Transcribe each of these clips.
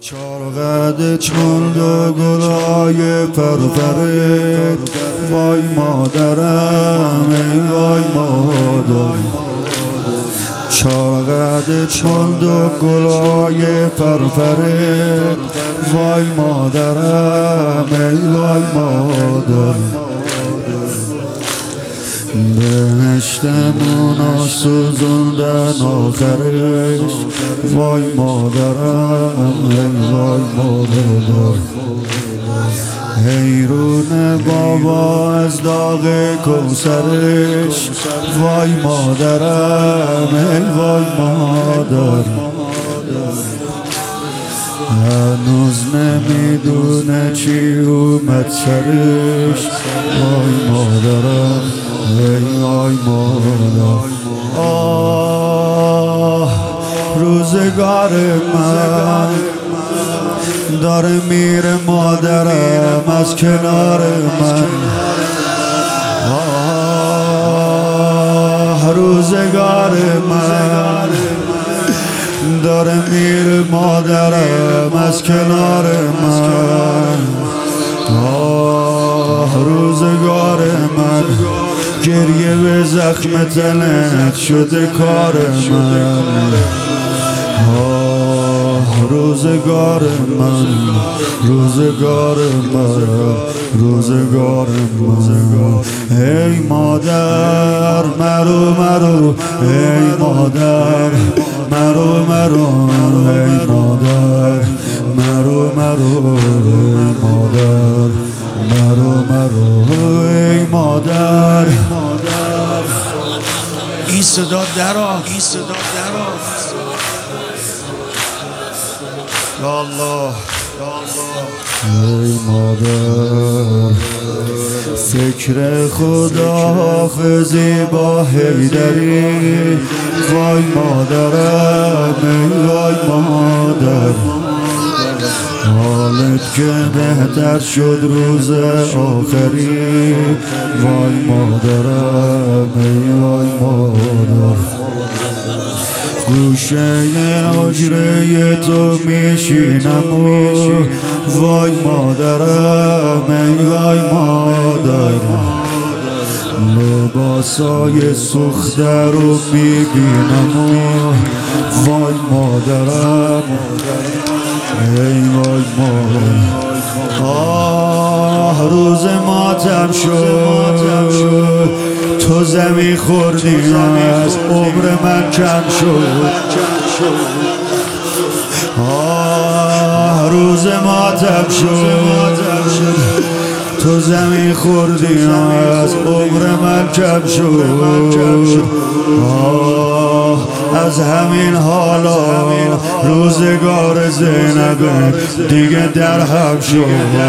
چارقد چون دو گلای پرپره، وای مادرم ای وای مادر. چارقد چون دو گلای پرپره، وای مادرم ای وای مادر. بهشتمون سوزوندن آخرش، وای مادرم ای وای مادر. حیرون بابا از داغ کوثرش، وای مادرم ای وای مادر. هنوز نمیدونه چی اومد سرش، وای مادرم ای وای مادر. آه روزگار من داره میره مادرم از کنار من. آه روزگار من داره میره مادرم از کنار من. آه روزگار من گریه به زخم تنت شده کار من. آه روزگار من، روزگار من، روزگار من. ای مادر مرو ای مادر مرو ای مادر مرو ای مادر مرو ای مادر. این صدا درا یا الله ای مادر. فکر خداحافظی با حیدری، وای مادرم ای وای مادر. حالت که بهتر شد روز آخری، وای مادرم ای وای مادر. گوشه حجره تو میشینم و وای مادرم ای وای مادر. لباسای سوخته رو میبینم و وای مادرم ای وای مادر. آه روز ماتم شد، تو زمین خوردی از عمر من کم شد. آه روز ماتم شد، تو زمین خوردی از عمر من کم شد. آه از همین حالا روزگار زینب دیگه در هم شد.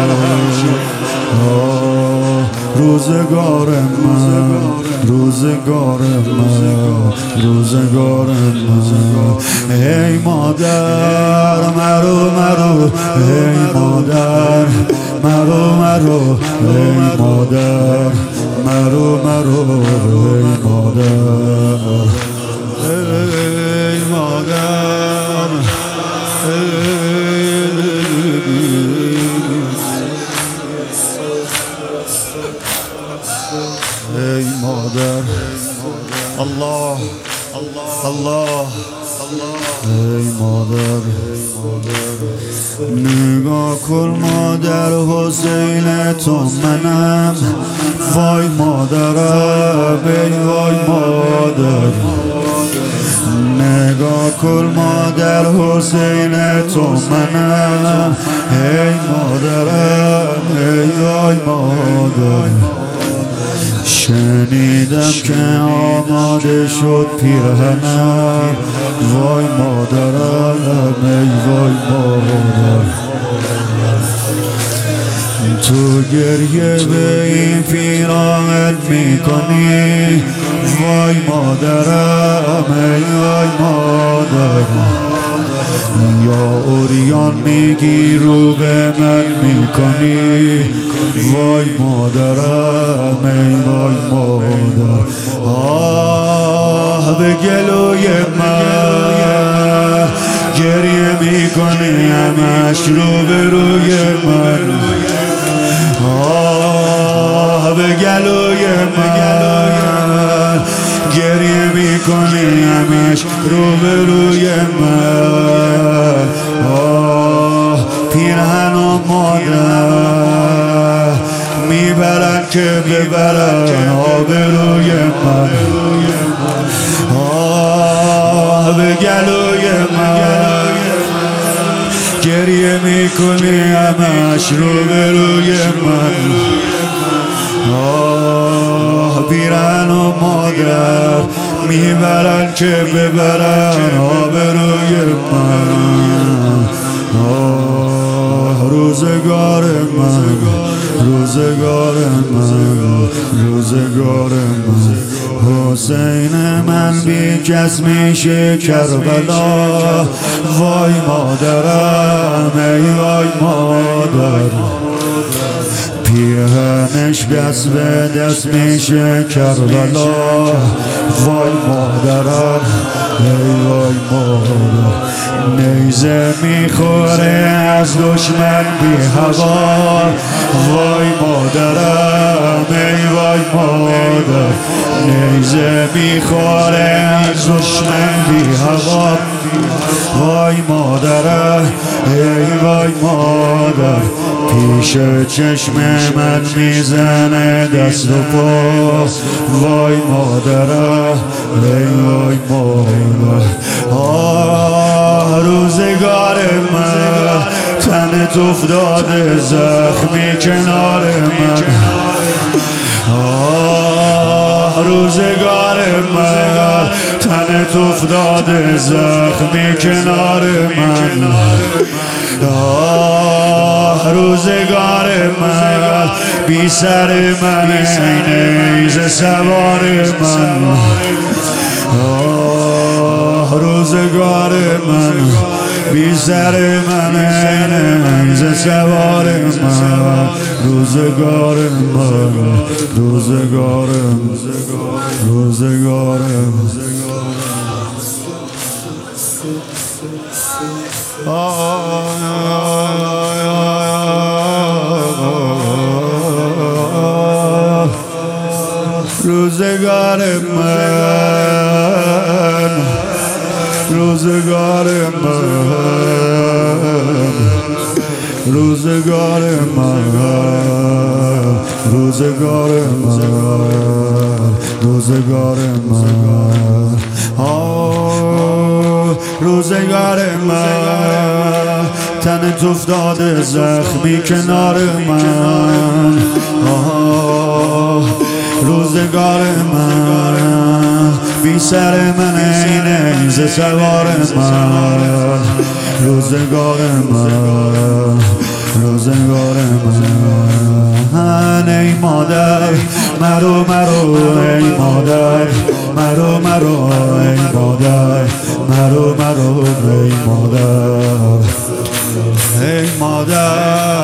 روزگار من، روزگار من، روزگار من. ای مادر مرو ای مادر مرو ای مادر مرو ای مادر. ای مادر ای مادر. الله الله ای مادر. نگاه کن مادر حسین تو منم، وای مادرم ای وای مادر. نگاه کن مادر حسین تو منم، ای مادرم ای وای مادر. شنیدم که آماده شد پیرهنم، وای مادرم ای وای مادر. تو گریه به این پیراهن میکنی، وای مادرم ای وای مادر. یا اوریان میگی رو به من میکنی، وای مادرم ای وای مادر. آه به گلوی من گریه میکنی همش روبروی من به گلوی من گریه میکنی همش روبروی من پیرهن و مادر میبرن که ببرن آبروی من به گلوی من گریه میکنی همش روبروی من پیرهن و مادر میبرن که ببرن آبروی من روزگار من روزگار من روزگار من حسین من بی کس میشه کربلا وای مادرم ای وای مادر پیرهنش دست به دست میشه کربلا وای مادرم ای وای مادر نیزه میخوره از دشمن بی هوا وای مادرم ای وای مادر نیزه میخوره از دشمن بی هوا وای مادرم ای وای مادر پیش چشم من میزنه دست و پا وای مادرم ای وای مادر روزگار من تنت افتاده زخمی کنار من روزگار من تنت افتاده زخمی کنار من روزگار من بی سر من نیزه سوار من روزگار من بی سر من نیزه سوار من روزگار من روزگار روزگار روزگار من روزگار من روزگار من روزگار من روزگار من روزگار من تنت افتاده زخمی کنار من روزگار من بی سر من نیزه سوار من روزگار من روزگار من ای مادر مرو مرو ای مادر مرو مرو ای مادر مرو مرو ای مادر ای مادر